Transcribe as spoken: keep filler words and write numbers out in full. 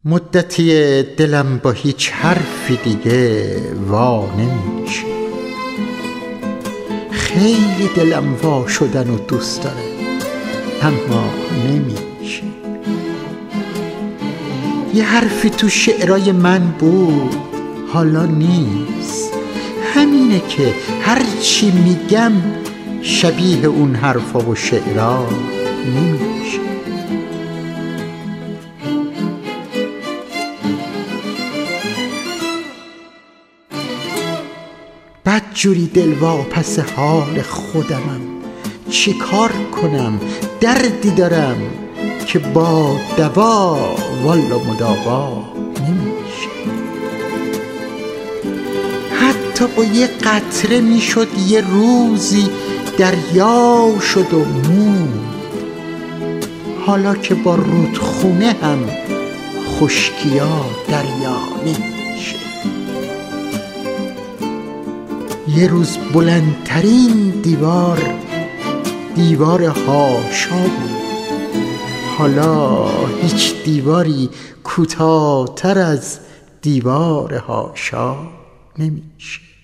مدتی دلم با هیچ حرفی دیگه وا نمیشه. خیلی دلم وا شدن و دوست داره اما نمیشه. یه حرفی تو شعرای من بود حالا نیست. همینه که هرچی میگم شبیه اون حرفا و شعرها نمیشه. بدجوری دل واپس حال خودمم. چی کار کنم؟ دردی دارم که با دوا والا مداوا نمیشه. حتی با یه قطره میشد یه روزی دریا شد و موند. حالا که با رودخونه هم خشکیا دریا نمیشه. یه روز بلندترین دیوار دیوار هاشا بود. حالا هیچ دیواری کوتاه‌تر از دیوار هاشا نمیشه.